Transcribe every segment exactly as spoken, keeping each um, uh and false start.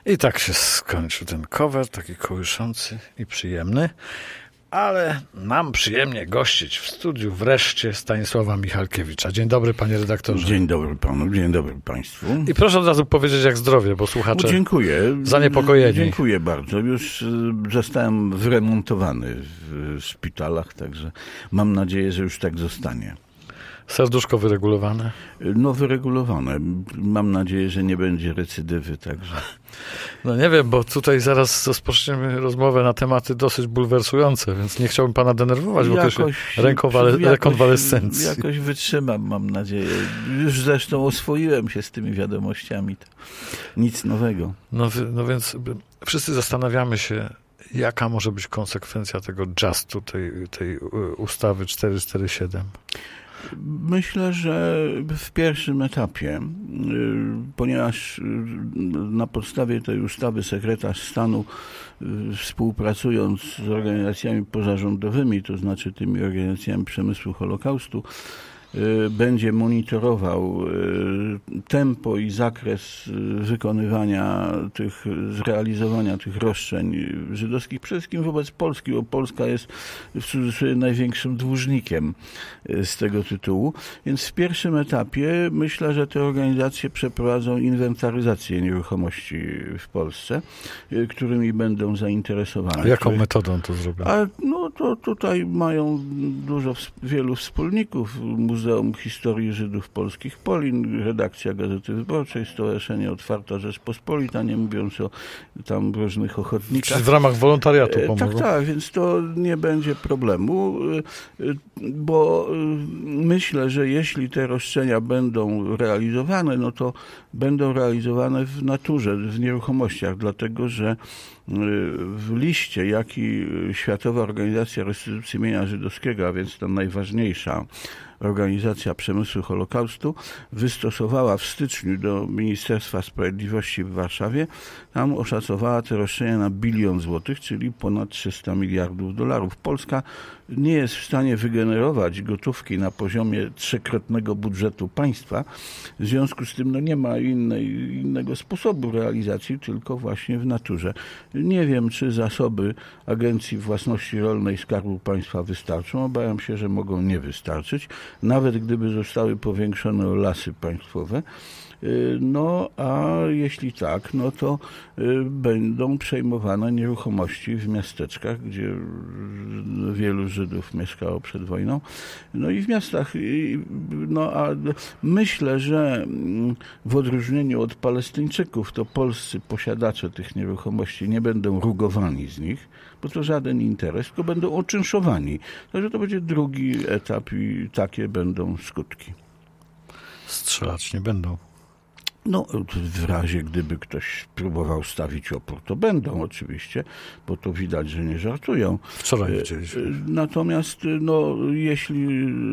I tak się skończył ten cover, taki kołyszący i przyjemny. Ale nam przyjemnie gościć w studiu wreszcie Stanisława Michalkiewicza. Dzień dobry, panie redaktorze. Dzień dobry panu, dzień dobry państwu. I proszę od razu powiedzieć, jak zdrowie, bo słuchacze o, dziękuję. zaniepokojeni. Dziękuję bardzo. Już zostałem wyremontowany w szpitalach, także mam nadzieję, że już tak zostanie. Serduszko wyregulowane? No wyregulowane. Mam nadzieję, że nie będzie recydywy, także... No nie wiem, bo tutaj zaraz rozpoczniemy rozmowę na tematy dosyć bulwersujące, więc nie chciałbym pana denerwować w okresie rękowale- rekonwalescencji. Jakoś wytrzymam, mam nadzieję. Już zresztą oswoiłem się z tymi wiadomościami. To nic nowego. No, no więc wszyscy zastanawiamy się, jaka może być konsekwencja tego justu, tej, tej ustawy czterysta czterdzieści siedem. Myślę, że w pierwszym etapie, ponieważ na podstawie tej ustawy sekretarz stanu, współpracując z organizacjami pozarządowymi, to znaczy tymi organizacjami przemysłu Holokaustu, będzie monitorował tempo i zakres wykonywania tych, zrealizowania tych roszczeń żydowskich, przede wszystkim wobec Polski, bo Polska jest w cudzysłowie największym dłużnikiem z tego tytułu. Więc w pierwszym etapie myślę, że te organizacje przeprowadzą inwentaryzację nieruchomości w Polsce, którymi będą zainteresowane. A jaką których... metodą to zrobią? A no to tutaj mają dużo, wielu wspólników. Muzeum Historii Żydów Polskich Polin, redakcja Gazety Wyborczej, Stowarzyszenie Otwarta Rzeczpospolita, nie mówiąc o tam różnych ochotnikach. Czyli w ramach wolontariatu pomogą? Tak, tak, więc to nie będzie problemu, bo myślę, że jeśli te roszczenia będą realizowane, no to będą realizowane w naturze, w nieruchomościach, dlatego że w liście, jaki Światowa Organizacja Restytucji Mienia Żydowskiego, a więc ta najważniejsza Organizacja Przemysłu Holokaustu, wystosowała w styczniu do Ministerstwa Sprawiedliwości w Warszawie, tam oszacowała te roszczenia na bilion złotych, czyli ponad trzysta miliardów dolarów. Polska nie jest w stanie wygenerować gotówki na poziomie trzykrotnego budżetu państwa. W związku z tym no, nie ma innej, innego sposobu realizacji, tylko właśnie w naturze. Nie wiem, czy zasoby Agencji Własności Rolnej Skarbu Państwa wystarczą. Obawiam się, że mogą nie wystarczyć. Nawet gdyby zostały powiększone o lasy państwowe. No, a jeśli tak, no to będą przejmowane nieruchomości w miasteczkach, gdzie wielu Żydów mieszkało przed wojną, no i w miastach. No, a myślę, że w odróżnieniu od Palestyńczyków, to polscy posiadacze tych nieruchomości nie będą rugowani z nich, bo to żaden interes, tylko będą oczynszowani. Także to będzie drugi etap i takie będą skutki. Strzelać nie będą. No, w razie gdyby ktoś próbował stawić opór, to będą oczywiście, bo to widać, że nie żartują. Wczoraj widzieliśmy. Natomiast, no, jeśli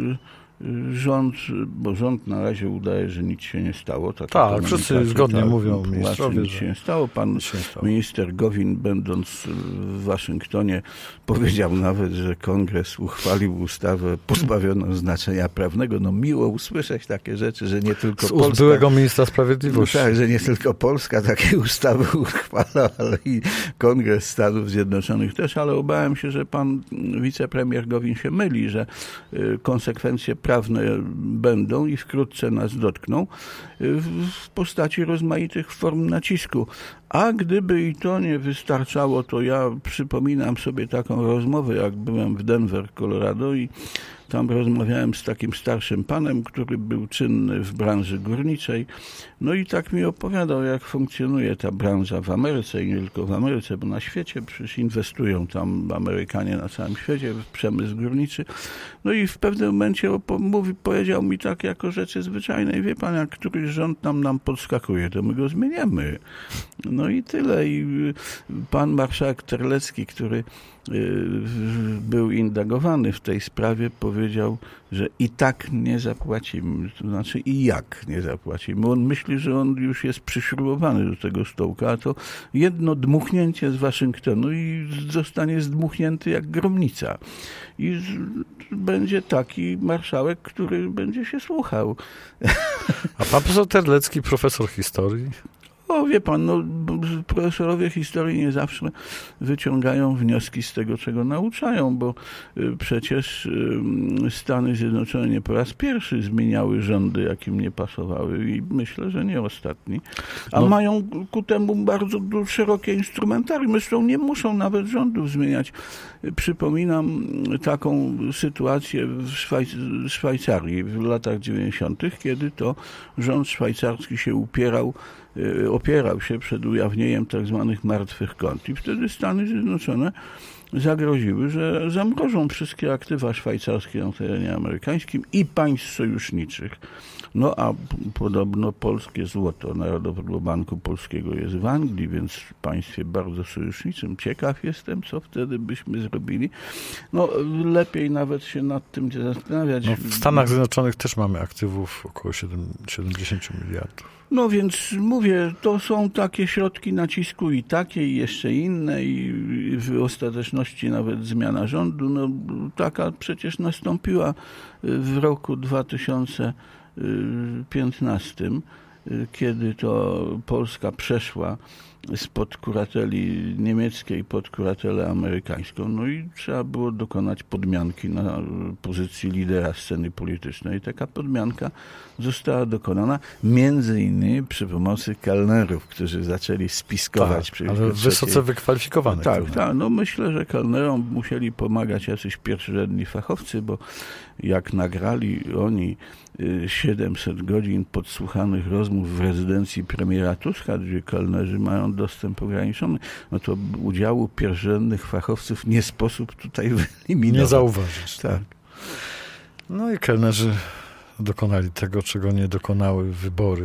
rząd, bo rząd na razie udaje, że nic się nie stało. Tak, wszyscy zgodnie tak, mówią ministrowie, nic że się nie stało. Pan się nie stało. Minister Gowin, będąc w Waszyngtonie, powiedział nawet, że Kongres uchwalił ustawę pozbawioną znaczenia prawnego. No miło usłyszeć takie rzeczy, że nie tylko z Polska... Z byłego ministra sprawiedliwości. No tak, że nie tylko Polska takie ustawy uchwala, ale i Kongres Stanów Zjednoczonych też, ale obawiam się, że pan wicepremier Gowin się myli, że konsekwencje prawne będą i wkrótce nas dotkną w postaci rozmaitych form nacisku. A gdyby i to nie wystarczało, to ja przypominam sobie taką rozmowę, jak byłem w Denver, Colorado i tam rozmawiałem z takim starszym panem, który był czynny w branży górniczej. No i tak mi opowiadał, jak funkcjonuje ta branża w Ameryce i nie tylko w Ameryce, bo na świecie przecież inwestują tam Amerykanie na całym świecie w przemysł górniczy. No i w pewnym momencie mówi, powiedział mi tak jako rzeczy zwyczajnej, wie pan, jak któryś rząd nam, nam podskakuje, to my go zmieniamy. No i tyle. I pan marszałek Terlecki, który był indagowany w tej sprawie, powiedział, że i tak nie zapłacimy, to znaczy i jak nie zapłacimy. On myśli, że on już jest przyśrubowany do tego stołka, a to jedno dmuchnięcie z Waszyngtonu i zostanie zdmuchnięty jak gromnica. I będzie taki marszałek, który będzie się słuchał. A pan profesor Terlecki, profesor historii? No wie pan, no, profesorowie historii nie zawsze wyciągają wnioski z tego, czego nauczają, bo przecież Stany Zjednoczone nie po raz pierwszy zmieniały rządy, jakim nie pasowały i myślę, że nie ostatni. A no. mają ku temu bardzo szerokie instrumentarium. Zresztą nie muszą nawet rządów zmieniać. Przypominam taką sytuację w Szwajc- Szwajcarii w latach dziewięćdziesiątych, kiedy to rząd szwajcarski się upierał, opierał się przed ujawnieniem tak zwanych martwych kont. I wtedy Stany Zjednoczone zagroziły, że zamrożą wszystkie aktywa szwajcarskie na terenie amerykańskim i państw sojuszniczych. No a podobno polskie złoto Narodowego Banku Polskiego jest w Anglii, więc w państwie bardzo sojuszniczym. Ciekaw jestem, co wtedy byśmy zrobili. No lepiej nawet się nad tym nie zastanawiać. No, w Stanach Zjednoczonych też mamy aktywów około siedemdziesiąt miliardów. No więc mówię, to są takie środki nacisku i takie, i jeszcze inne, i w ostateczności nawet zmiana rządu. No taka przecież nastąpiła w roku dwa tysiące piętnastym, kiedy to Polska przeszła spod kurateli niemieckiej pod kuratelę amerykańską. No i trzeba było dokonać podmianki na pozycji lidera sceny politycznej. Taka podmianka została dokonana między innymi przy pomocy kelnerów, którzy zaczęli spiskować. Tak, ale wysoce wykwalifikowanych. Tak, tak. No myślę, że kelnerom musieli pomagać jacyś pierwszorzędni fachowcy, bo jak nagrali oni siedemset godzin podsłuchanych rozmów w rezydencji premiera Tuska, gdzie kelnerzy mają dostęp ograniczony, no to udziału pierwszorzędnych fachowców nie sposób tutaj wyeliminować. Nie zauważyć. Tak. No i kelnerzy dokonali tego, czego nie dokonały wybory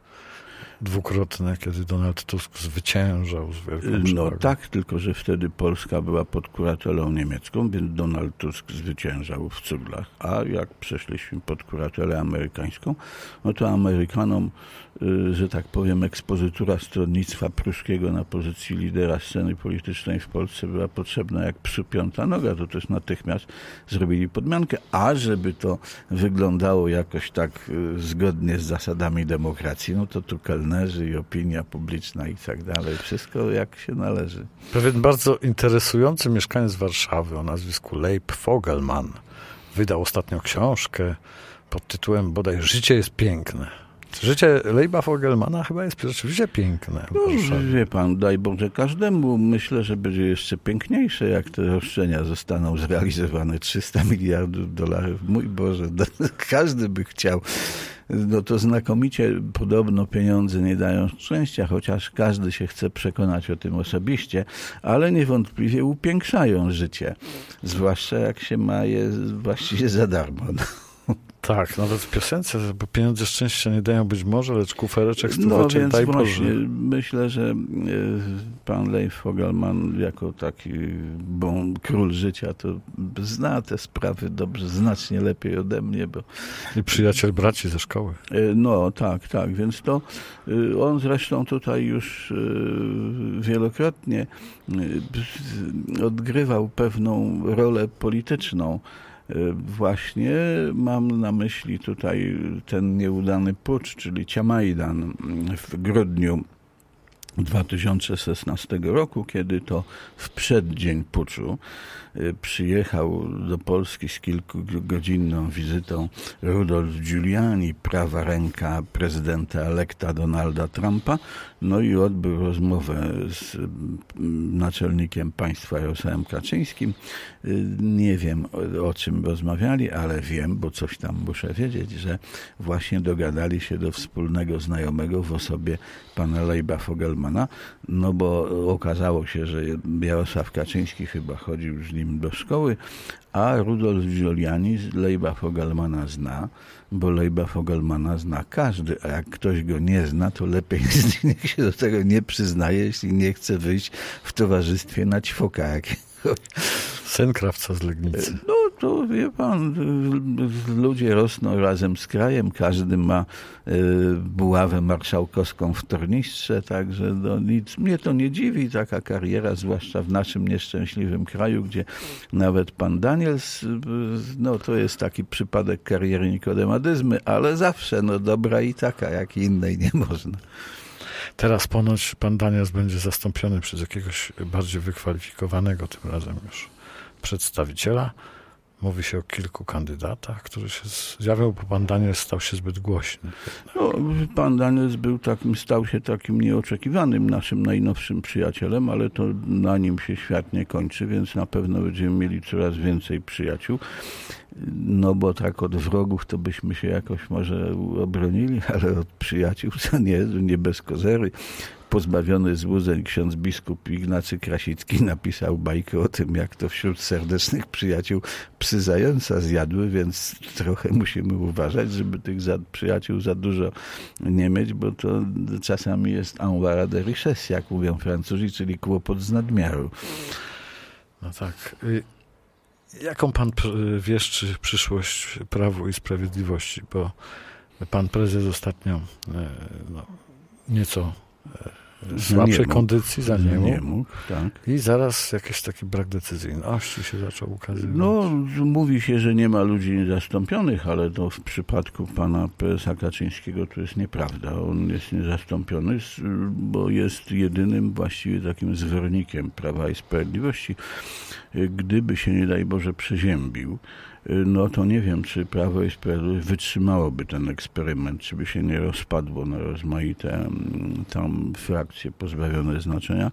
dwukrotne, kiedy Donald Tusk zwyciężał z wielką No przewagą. tak, tylko że wtedy Polska była pod kuratelą niemiecką, więc Donald Tusk zwyciężał w cuglach, a jak przeszliśmy pod kuratelę amerykańską, no to Amerykanom, że tak powiem, ekspozytura stronnictwa pruskiego na pozycji lidera sceny politycznej w Polsce była potrzebna jak psu piąta noga, to też natychmiast zrobili podmiankę, a żeby to wyglądało jakoś tak zgodnie z zasadami demokracji, no to tu kelnerzy i opinia publiczna i tak dalej, wszystko jak się należy. Pewien bardzo interesujący mieszkaniec Warszawy o nazwisku Leib Fogelman wydał ostatnio książkę pod tytułem bodaj Życie jest piękne. Życie Leiba Fogelmana chyba jest rzeczywiście piękne. No, wie pan, daj Boże każdemu. Myślę, że będzie jeszcze piękniejsze, jak te roszczenia zostaną zrealizowane. trzysta miliardów dolarów. Mój Boże, każdy by chciał. No to znakomicie podobno pieniądze nie dają szczęścia, chociaż każdy się chce przekonać o tym osobiście, ale niewątpliwie upiększają życie. Zwłaszcza jak się ma je właściwie za darmo. No. Tak, nawet w piosence, bo pieniądze szczęścia nie dają być może, lecz kufereczek No stóweczek więc daj właśnie Boże. myślę, że pan Leib Fogelman jako taki bon król życia to zna te sprawy dobrze, znacznie lepiej ode mnie, bo... I przyjaciel braci ze szkoły. No tak, tak, więc to on zresztą tutaj już wielokrotnie odgrywał pewną rolę polityczną. Właśnie mam na myśli tutaj ten nieudany pucz, czyli Ciamajdan w grudniu dwa tysiące szesnastego roku, kiedy to w przeddzień puczu przyjechał do Polski z kilkugodzinną wizytą Rudolf Giuliani, prawa ręka prezydenta elekta Donalda Trumpa, no i odbył rozmowę z naczelnikiem państwa Jarosławem Kaczyńskim. Nie wiem, o, o czym rozmawiali, ale wiem, bo coś tam muszę wiedzieć, że właśnie dogadali się do wspólnego znajomego w osobie pana Leiba Fogelmana, no bo okazało się, że Jarosław Kaczyński chyba chodził z nim do szkoły, a Rudolf Giuliani Leiba Fogelmana zna, bo Leiba Fogelmana zna każdy, a jak ktoś go nie zna, to lepiej niech się do tego nie przyznaje, jeśli nie chce wyjść w towarzystwie na ćwoka jakiegoś. Syn krawca z Legnicy. No to wie pan, ludzie rosną razem z krajem, każdy ma buławę marszałkowską w tornistrze, także no nic, mnie to nie dziwi, taka kariera, zwłaszcza w naszym nieszczęśliwym kraju, gdzie nawet pan Daniels, no to jest taki przypadek kariery Nikodemadyzmy, ale zawsze no dobra i taka, jak i innej nie można. Teraz ponoć pan Daniels będzie zastąpiony przez jakiegoś bardziej wykwalifikowanego tym razem już przedstawiciela. Mówi się o kilku kandydatach, którzy się zjawią, bo pan Daniels stał się zbyt głośny. No, pan Daniels był takim, stał się takim nieoczekiwanym naszym najnowszym przyjacielem, ale to na nim się świat nie kończy, więc na pewno będziemy mieli coraz więcej przyjaciół. No bo tak od wrogów to byśmy się jakoś może obronili, ale od przyjaciół to nie, nie bez kozery. Pozbawiony złudzeń ksiądz biskup Ignacy Krasicki napisał bajkę o tym, jak to wśród serdecznych przyjaciół psy zająca zjadły, więc trochę musimy uważać, żeby tych za, przyjaciół za dużo nie mieć, bo to czasami jest envers de richesse, jak mówią Francuzi, czyli kłopot z nadmiaru. No tak. Jaką pan wieszczy przyszłość Prawu i Sprawiedliwości? Bo pan prezes ostatnio no, nieco w słabszej kondycji za nie mógł. Nie mógł, tak. I zaraz jakiś taki brak decyzyjności się zaczął ukazywać. No, mówi się, że nie ma ludzi niezastąpionych, ale to w przypadku pana prezesa Kaczyńskiego to jest nieprawda. On jest niezastąpiony, bo jest jedynym właściwie takim zwornikiem Prawa i Sprawiedliwości. Gdyby się, nie daj Boże, przeziębił, no to nie wiem, czy Prawo i Sprawiedliwość wytrzymałoby ten eksperyment, czy by się nie rozpadło na rozmaite tam frakcje pozbawione znaczenia.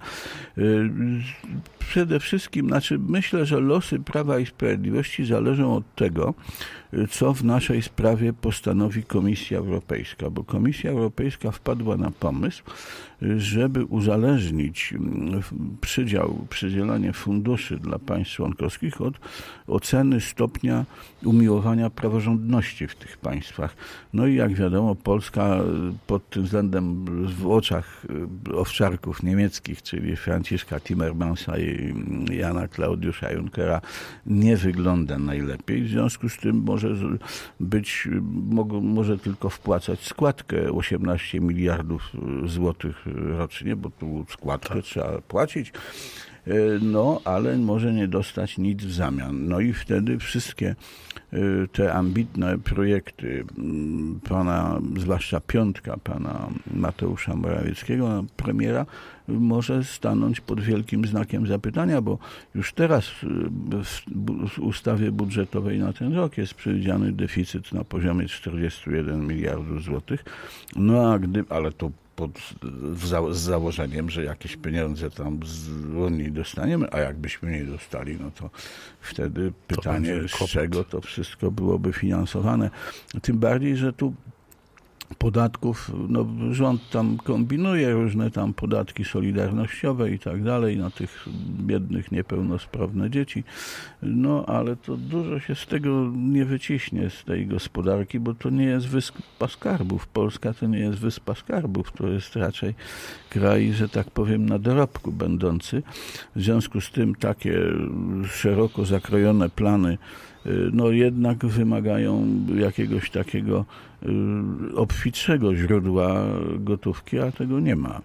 Przede wszystkim, znaczy myślę, że losy Prawa i Sprawiedliwości zależą od tego, co w naszej sprawie postanowi Komisja Europejska, bo Komisja Europejska wpadła na pomysł, żeby uzależnić przydział, przydzielanie funduszy dla państw członkowskich od oceny stopnia umiłowania praworządności w tych państwach. No i jak wiadomo, Polska pod tym względem w oczach owczarków niemieckich, czyli Franciszka Timmermansa i Jana Klaudiusza Junckera, nie wygląda najlepiej. W związku z tym może być, może tylko wpłacać składkę osiemnaście miliardów złotych rocznie, bo tu składkę tak trzeba płacić. No, ale może nie dostać nic w zamian. No i wtedy wszystkie te ambitne projekty pana, zwłaszcza piątka pana Mateusza Morawieckiego, premiera, może stanąć pod wielkim znakiem zapytania, bo już teraz w ustawie budżetowej na ten rok jest przewidziany deficyt na poziomie czterdzieści jeden miliardów złotych. No a gdy, ale to pod, z założeniem, że jakieś pieniądze tam z Unii dostaniemy, a jakbyśmy nie dostali, no to wtedy pytanie, z czego to wszystko byłoby finansowane. Tym bardziej, że tu podatków, no rząd tam kombinuje różne tam podatki solidarnościowe i tak dalej na tych biednych, niepełnosprawne dzieci, no ale to dużo się z tego nie wyciśnie, z tej gospodarki, bo to nie jest wyspa skarbów. Polska to nie jest wyspa skarbów, to jest raczej kraj, że tak powiem, na dorobku będący. W związku z tym takie szeroko zakrojone plany no jednak wymagają jakiegoś takiego obfitszego źródła gotówki, a tego nie ma.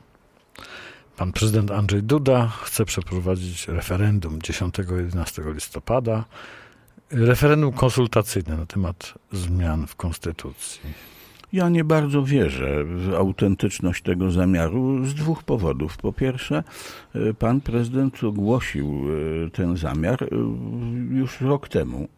Pan prezydent Andrzej Duda chce przeprowadzić referendum dziesiątego jedenastego listopada. Referendum konsultacyjne na temat zmian w Konstytucji. Ja nie bardzo wierzę w autentyczność tego zamiaru z dwóch powodów. Po pierwsze, pan prezydent ogłosił ten zamiar już rok temu.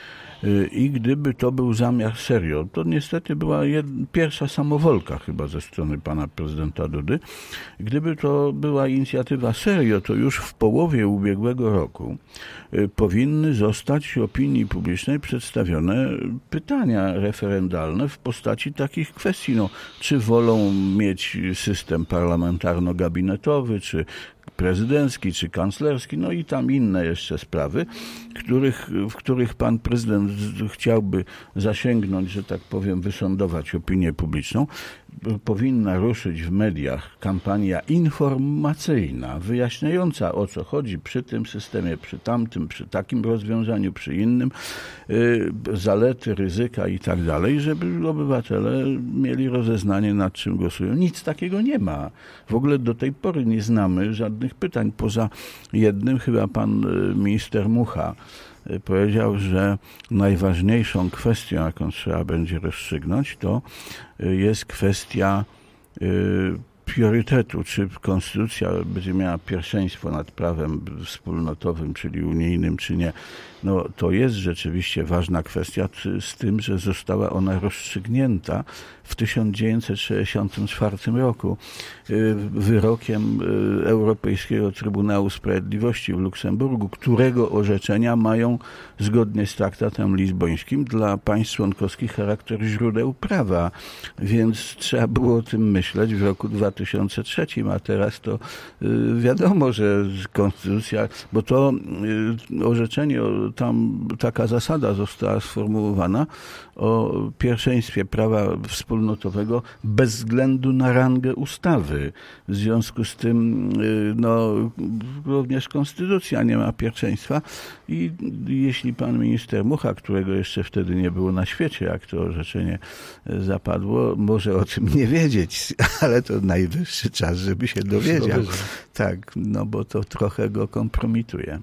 I gdyby to był zamiar serio, to niestety była jed... pierwsza samowolka chyba ze strony pana prezydenta Dudy. Gdyby to była inicjatywa serio, to już w połowie ubiegłego roku powinny zostać opinii publicznej przedstawione pytania referendalne w postaci takich kwestii, no, czy wolą mieć system parlamentarno-gabinetowy, czy prezydencki, czy kanclerski, no i tam inne jeszcze sprawy, których, w których pan prezydent chciałby zasięgnąć, że tak powiem, wysądować opinię publiczną. Powinna ruszyć w mediach kampania informacyjna, wyjaśniająca, o co chodzi przy tym systemie, przy tamtym, przy takim rozwiązaniu, przy innym, yy, zalety, ryzyka i tak dalej, żeby obywatele mieli rozeznanie, nad czym głosują. Nic takiego nie ma. W ogóle do tej pory nie znamy żadnych pytań. Poza jednym, chyba pan minister Mucha powiedział, że najważniejszą kwestią, jaką trzeba będzie rozstrzygnąć, to jest kwestia priorytetu, czy konstytucja będzie miała pierwszeństwo nad prawem wspólnotowym, czyli unijnym, czy nie, no to jest rzeczywiście ważna kwestia, z tym, że została ona rozstrzygnięta w tysiąc dziewięćset sześćdziesiątym czwartym roku wyrokiem Europejskiego Trybunału Sprawiedliwości w Luksemburgu, którego orzeczenia mają zgodnie z traktatem lizbońskim dla państw członkowskich charakter źródeł prawa, więc trzeba było o tym myśleć w roku dwa tysiące trzecim, a teraz to wiadomo, że konstytucja, bo to orzeczenie, tam taka zasada została sformułowana o pierwszeństwie prawa wspólnotowego bez względu na rangę ustawy. W związku z tym no, również konstytucja nie ma pierwszeństwa i jeśli pan minister Mucha, którego jeszcze wtedy nie było na świecie, jak to orzeczenie zapadło, może o tym nie wiedzieć, ale to najwyższy czas, żeby się dowiedział. Tak, no bo to trochę go kompromituje.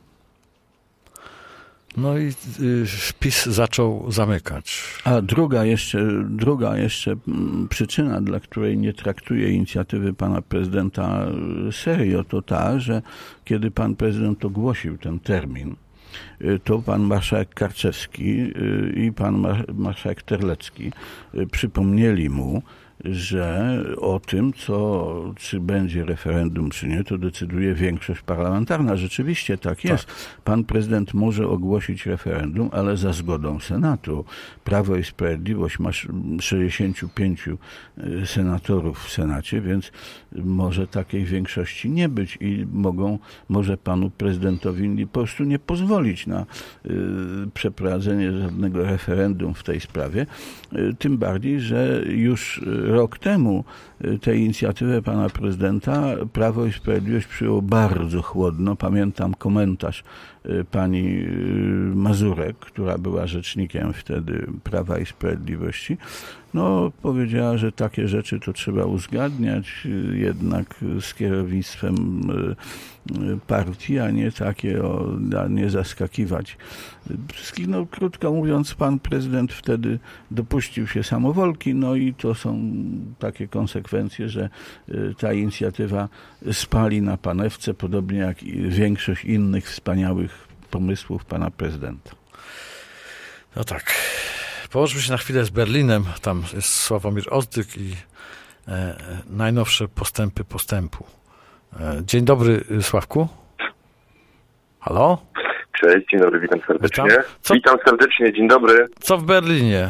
No i PiS zaczął zamykać. A druga jeszcze, druga jeszcze przyczyna, dla której nie traktuję inicjatywy pana prezydenta serio, to ta, że kiedy pan prezydent ogłosił ten termin, to pan marszałek Karczewski i pan marszałek Terlecki przypomnieli mu, że o tym, co, czy będzie referendum, czy nie, to decyduje większość parlamentarna. Rzeczywiście tak jest. Tak. Pan prezydent może ogłosić referendum, ale za zgodą Senatu. Prawo i Sprawiedliwość ma sześćdziesięciu pięciu senatorów w Senacie, więc może takiej większości nie być i mogą, może panu prezydentowi po prostu nie pozwolić na y, przeprowadzenie żadnego referendum w tej sprawie. Y, tym bardziej, że już rok temu tę inicjatywę pana prezydenta Prawo i Sprawiedliwość przyjęło bardzo chłodno. Pamiętam komentarz pani Mazurek, która była rzecznikiem wtedy Prawa i Sprawiedliwości. No, powiedziała, że takie rzeczy to trzeba uzgadniać jednak z kierownictwem partii, a nie takie, o, a nie zaskakiwać. No, krótko mówiąc, pan prezydent wtedy dopuścił się samowolki, no i to są takie konsekwencje, że ta inicjatywa spali na panewce, podobnie jak i większość innych wspaniałych pomysłów pana prezydenta. No tak. Połączmy się na chwilę z Berlinem. Tam jest Sławomir Ozdyk i e, najnowsze postępy postępu. E, dzień dobry, Sławku. Halo? Cześć, dzień dobry, witam serdecznie. Witam, Co? witam serdecznie, dzień dobry. Co w Berlinie?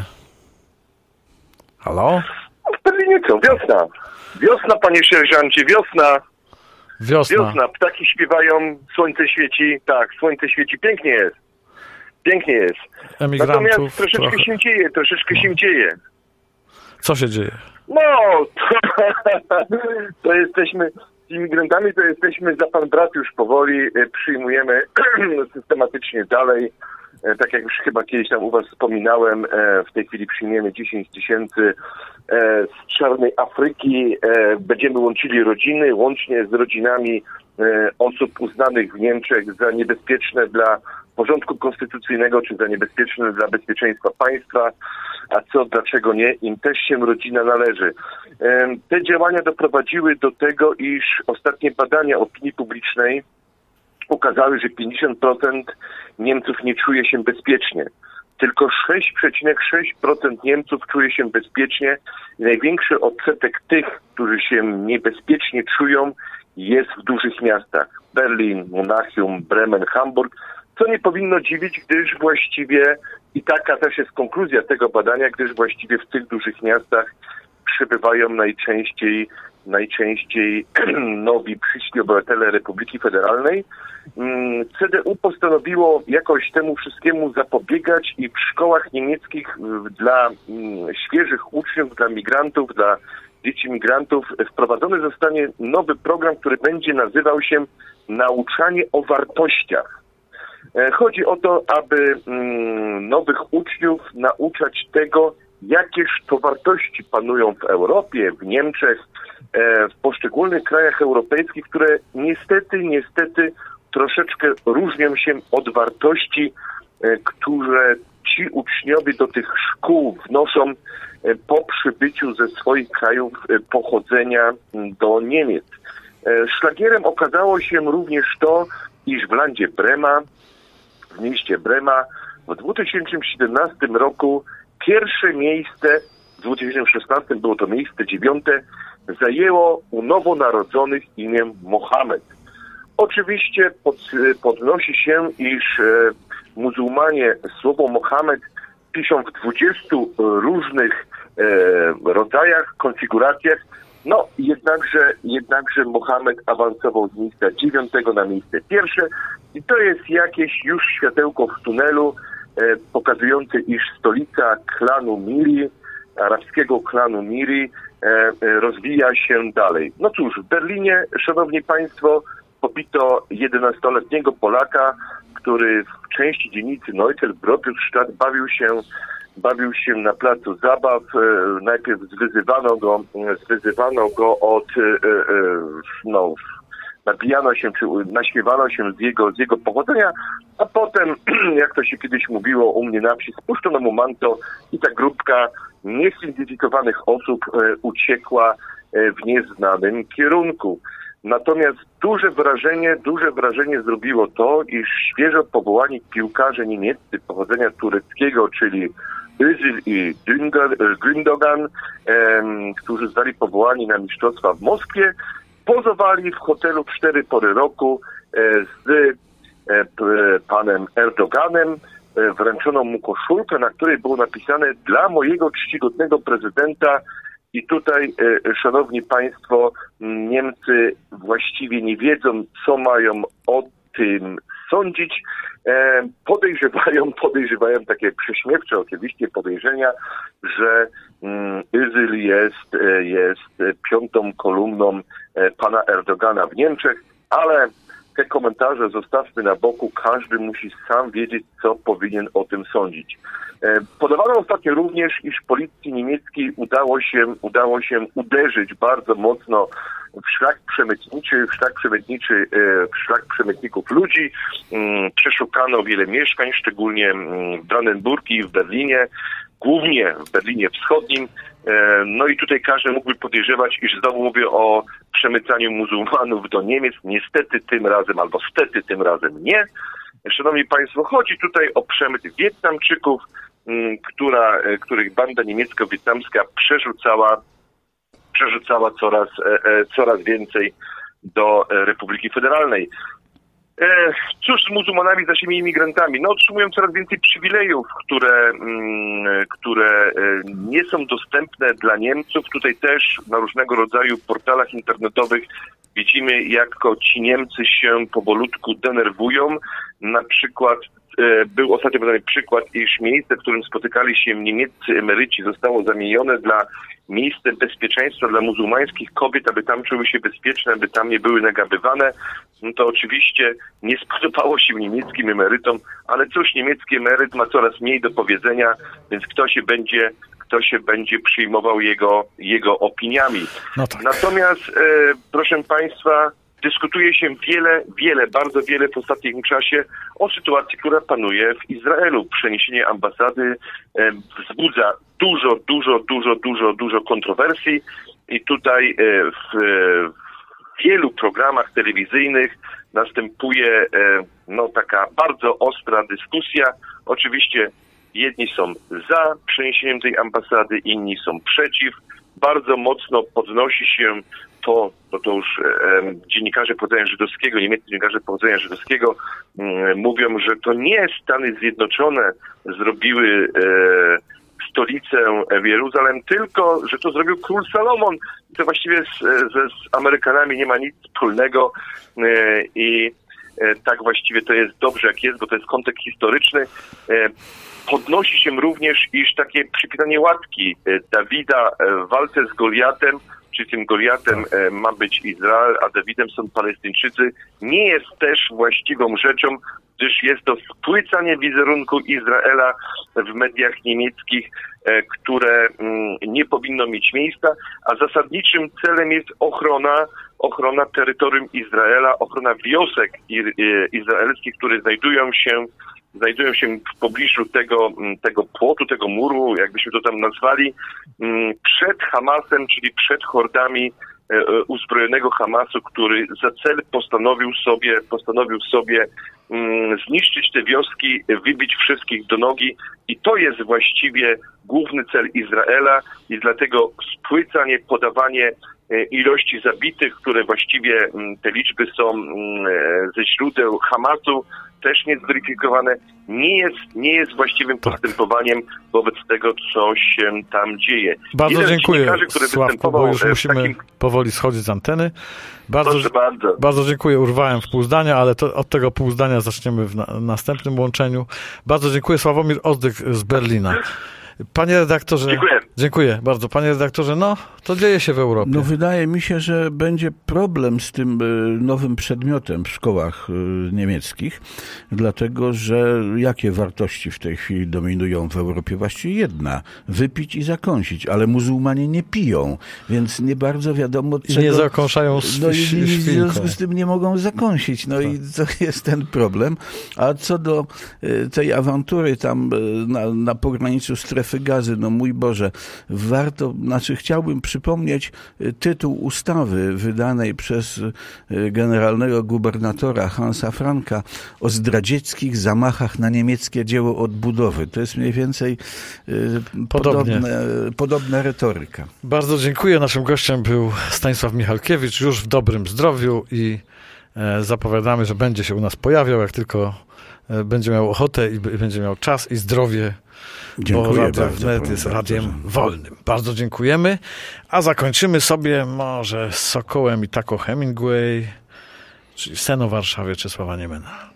Halo? W Berlinie co? Wiosna. Wiosna, panie sierżancie, wiosna. Wiosna. Wiosna, ptaki śpiewają, słońce świeci, tak, słońce świeci, pięknie jest. Pięknie jest. Emigrantów Natomiast troszeczkę trochę. się dzieje, troszeczkę się dzieje. Co się dzieje? No, to, to jesteśmy, z imigrantami to jesteśmy za pan brat już powoli, przyjmujemy systematycznie dalej. Tak jak już chyba kiedyś tam u was wspominałem, w tej chwili przyjmiemy dziesięć tysięcy z czarnej Afryki. Będziemy łączyli rodziny, łącznie z rodzinami osób uznanych w Niemczech za niebezpieczne dla porządku konstytucyjnego, czy za niebezpieczne dla bezpieczeństwa państwa, a co, dlaczego nie, im też się rodzina należy. Te działania doprowadziły do tego, iż ostatnie badania opinii publicznej pokazały, że pięćdziesiąt procent Niemców nie czuje się bezpiecznie. Tylko sześć przecinek sześć procent Niemców czuje się bezpiecznie i największy odsetek tych, którzy się niebezpiecznie czują, jest w dużych miastach. Berlin, Monachium, Bremen, Hamburg, co nie powinno dziwić, gdyż właściwie, i taka też jest konkluzja tego badania, gdyż właściwie w tych dużych miastach przybywają najczęściej najczęściej nowi przyszli obywatele Republiki Federalnej. C D U postanowiło jakoś temu wszystkiemu zapobiegać i w szkołach niemieckich dla świeżych uczniów, dla migrantów, dla dzieci migrantów wprowadzony zostanie nowy program, który będzie nazywał się Nauczanie o wartościach. Chodzi o to, aby nowych uczniów nauczać tego, jakież to wartości panują w Europie, w Niemczech, w poszczególnych krajach europejskich, które niestety, niestety troszeczkę różnią się od wartości, które ci uczniowie do tych szkół wnoszą po przybyciu ze swoich krajów pochodzenia do Niemiec. Szlagierem okazało się również to, iż w landzie Brema, w mieście Brema w dwa tysiące siedemnastym roku pierwsze miejsce, w dwa tysiące szesnastym było to miejsce dziewiąte, zajęło u nowonarodzonych imię Mohamed. Oczywiście pod, podnosi się, iż e, muzułmanie słowo Mohamed piszą w dwudziestu różnych e, rodzajach, konfiguracjach, no jednakże, jednakże Mohamed awansował z miejsca dziewiątego na miejsce pierwsze i to jest jakieś już światełko w tunelu e, pokazujące, iż stolica klanu Miri, arabskiego klanu Miri e, e, rozwija się dalej. No cóż, w Berlinie, szanowni państwo, pobito jedenastoletniego Polaka, który w części dzielnicy Neutel-Brodstadt bawił się, bawił się na placu zabaw. Najpierw zwyzywano go, zwyzywano go od, no, nabijano się, czy naśmiewano się z jego, z jego pochodzenia, a potem, jak to się kiedyś mówiło u mnie na wsi, spuszczono mu manto i ta grupka niezidentyfikowanych osób uciekła w nieznanym kierunku. Natomiast duże wrażenie, duże wrażenie zrobiło to, iż świeżo powołani piłkarze niemieccy pochodzenia tureckiego, czyli Özil i Gündogan, em, którzy zostali powołani na mistrzostwa w Moskwie, pozowali w hotelu w cztery pory roku e, z e, p, panem Erdoganem. E, wręczono mu koszulkę, na której było napisane: dla mojego czcigodnego prezydenta. I tutaj, e, szanowni państwo, Niemcy właściwie nie wiedzą, co mają o tym sądzić. E, podejrzewają, podejrzewają takie prześmiewcze oczywiście podejrzenia, że mm, Özil jest, e, jest piątą kolumną e, pana Erdogana w Niemczech, ale te komentarze zostawmy na boku. Każdy musi sam wiedzieć, co powinien o tym sądzić. Podawano ostatnio również, iż policji niemieckiej udało się, udało się uderzyć bardzo mocno w szlak przemytniczy, w szlak przemytniczy, w szlak przemytników ludzi. Przeszukano wiele mieszkań, szczególnie w Brandenburgii i w Berlinie, głównie w Berlinie Wschodnim. No i tutaj każdy mógłby podejrzewać, iż znowu mówię o przemycaniu muzułmanów do Niemiec. Niestety tym razem, albo stety tym razem nie. Szanowni państwo, chodzi tutaj o przemyt Wietnamczyków, która, których banda niemiecko-wietnamska przerzucała, przerzucała coraz, coraz więcej do Republiki Federalnej. Cóż z muzułmanami, z naszymi imigrantami? No otrzymują coraz więcej przywilejów, które, które nie są dostępne dla Niemców. Tutaj też na różnego rodzaju portalach internetowych widzimy, jak ci Niemcy się powolutku denerwują. Na przykład był ostatnio podany przykład, iż miejsce, w którym spotykali się niemieccy emeryci, zostało zamienione dla miejsce bezpieczeństwa dla muzułmańskich kobiet, aby tam czuły się bezpieczne, aby tam nie były nagabywane. No to oczywiście nie spodobało się niemieckim emerytom, ale cóż, niemiecki emeryt ma coraz mniej do powiedzenia, więc kto się będzie, kto się będzie przyjmował jego, jego opiniami. No tak. Natomiast, e, proszę państwa, dyskutuje się wiele, wiele, bardzo wiele w ostatnim czasie o sytuacji, która panuje w Izraelu. Przeniesienie ambasady e, wzbudza dużo, dużo, dużo, dużo, dużo kontrowersji i tutaj e, w, w wielu programach telewizyjnych następuje e, no, taka bardzo ostra dyskusja. Oczywiście jedni są za przeniesieniem tej ambasady, inni są przeciw. Bardzo mocno podnosi się to, no to już e, dziennikarze pochodzenia żydowskiego, niemieccy dziennikarze pochodzenia żydowskiego m, mówią, że to nie Stany Zjednoczone zrobiły e, stolicę w Jeruzalem, tylko że to zrobił król Salomon. To właściwie z, ze, z Amerykanami nie ma nic wspólnego e, i e, tak właściwie to jest dobrze jak jest, bo to jest kontekst historyczny. E, podnosi się również, iż takie przypinanie łatki e, Dawida w walce z Goliatem, czy tym Goliatem e, ma być Izrael, a Dawidem są Palestyńczycy, nie jest też właściwą rzeczą, gdyż jest to spłycanie wizerunku Izraela w mediach niemieckich, e, które mm, nie powinno mieć miejsca, a zasadniczym celem jest ochrona, ochrona terytorium Izraela, ochrona wiosek i, e, izraelskich, które znajdują się znajdują się w pobliżu tego, tego płotu, tego muru, jakbyśmy to tam nazwali, przed Hamasem, czyli przed hordami uzbrojonego Hamasu, który za cel postanowił sobie, postanowił sobie mm, zniszczyć te wioski, wybić wszystkich do nogi i to jest właściwie główny cel Izraela i dlatego spłycanie, podawanie ilości zabitych, które właściwie te liczby są ze źródeł Hamasu, też niezweryfikowane, nie jest, nie jest właściwym tak. postępowaniem wobec tego, co się tam dzieje. Bardzo Jeden dziękuję, który Sławku, bo już musimy takim... powoli schodzić z anteny. Bardzo, bardzo. bardzo dziękuję, urwałem w pół zdania, ale to, od tego pół zdania zaczniemy w na, następnym łączeniu. Bardzo dziękuję, Sławomir Ozdych z Berlina. Panie redaktorze, dziękuję. dziękuję bardzo. Panie redaktorze, no to dzieje się w Europie. No wydaje mi się, że będzie problem z tym nowym przedmiotem w szkołach niemieckich, dlatego że jakie wartości w tej chwili dominują w Europie? Właściwie jedna, wypić i zakąsić, ale muzułmanie nie piją, więc nie bardzo wiadomo czego... I nie zakąszają no i świnką. W związku z tym nie mogą zakąsić, no tak. i to jest ten problem. A co do tej awantury tam na, na pograniczu strefy gazy, no mój Boże, warto, znaczy chciałbym przypomnieć tytuł ustawy wydanej przez generalnego gubernatora Hansa Franka o zdradzieckich zamachach na niemieckie dzieło odbudowy. To jest mniej więcej podobne, podobna retoryka. Bardzo dziękuję. Naszym gościem był Stanisław Michalkiewicz, już w dobrym zdrowiu i zapowiadamy, że będzie się u nas pojawiał, jak tylko będzie miał ochotę i będzie miał czas i zdrowie. Dziękuję bo Radio bardzo, Wnet jest radiem bardzo. wolnym. Bardzo dziękujemy. A zakończymy sobie może z Sokołem i Taco Hemingway, czyli Sen o Warszawie Czesława Niemena.